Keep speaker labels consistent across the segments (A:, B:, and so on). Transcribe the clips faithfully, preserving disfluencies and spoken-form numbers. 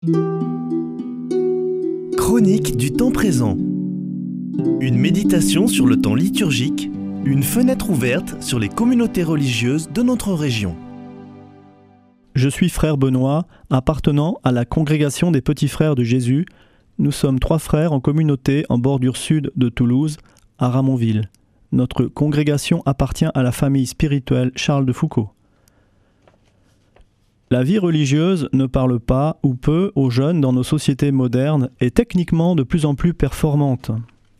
A: Chronique du temps présent. Une méditation sur le temps liturgique, une fenêtre ouverte sur les communautés religieuses de notre région.
B: Je suis frère Benoît, appartenant à la congrégation des Petits Frères de Jésus. Nous sommes trois frères en communauté en bordure sud de Toulouse, à Ramonville. Notre congrégation appartient à la famille spirituelle Charles de Foucauld. La vie religieuse ne parle pas ou peu aux jeunes dans nos sociétés modernes et techniquement de plus en plus performantes.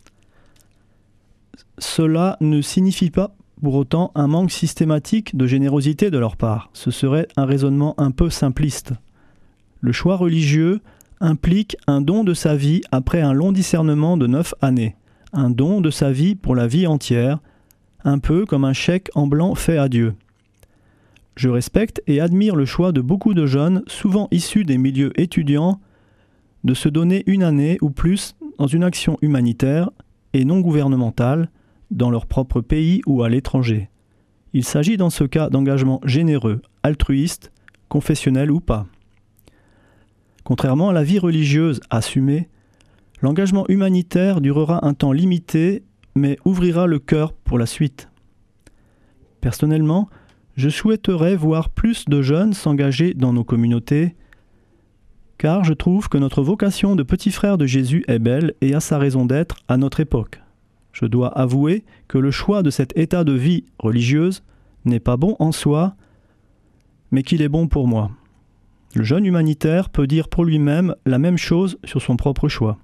B: Cela ne signifie pas pour autant un manque systématique de générosité de leur part. Ce serait un raisonnement un peu simpliste. Le choix religieux implique un don de sa vie après un long discernement de neuf années. Un don de sa vie pour la vie entière, un peu comme un chèque en blanc fait à Dieu. Je respecte et admire le choix de beaucoup de jeunes, souvent issus des milieux étudiants, de se donner une année ou plus dans une action humanitaire et non gouvernementale, dans leur propre pays ou à l'étranger. Il s'agit dans ce cas d'engagements généreux, altruistes, confessionnels ou pas. Contrairement à la vie religieuse assumée, l'engagement humanitaire durera un temps limité, mais ouvrira le cœur pour la suite. Personnellement, je souhaiterais voir plus de jeunes s'engager dans nos communautés, car je trouve que notre vocation de petit frère de Jésus est belle et a sa raison d'être à notre époque. Je dois avouer que le choix de cet état de vie religieuse n'est pas bon en soi, mais qu'il est bon pour moi. Le jeune humanitaire peut dire pour lui-même la même chose sur son propre choix.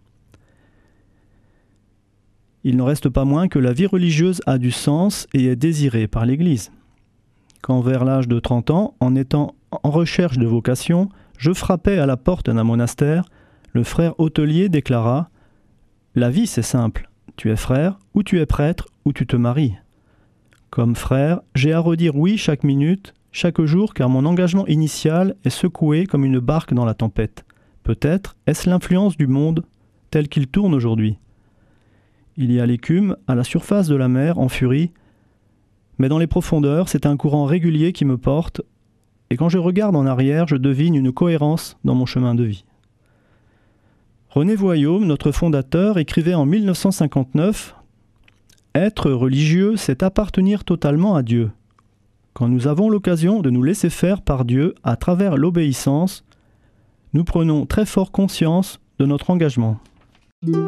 B: Il n'en reste pas moins que la vie religieuse a du sens et est désirée par l'Église. Quand vers l'âge de trente ans, en étant en recherche de vocation, je frappais à la porte d'un monastère, le frère hôtelier déclara « La vie, c'est simple. Tu es frère, ou tu es prêtre, ou tu te maries. » Comme frère, j'ai à redire oui chaque minute, chaque jour, car mon engagement initial est secoué comme une barque dans la tempête. Peut-être est-ce l'influence du monde tel qu'il tourne aujourd'hui. Il y a l'écume à la surface de la mer en furie, mais dans les profondeurs, c'est un courant régulier qui me porte, et quand je regarde en arrière, je devine une cohérence dans mon chemin de vie. René Voillaume, notre fondateur, écrivait en mille neuf cent cinquante-neuf « Être religieux, c'est appartenir totalement à Dieu. Quand nous avons l'occasion de nous laisser faire par Dieu à travers l'obéissance, nous prenons très fort conscience de notre engagement. »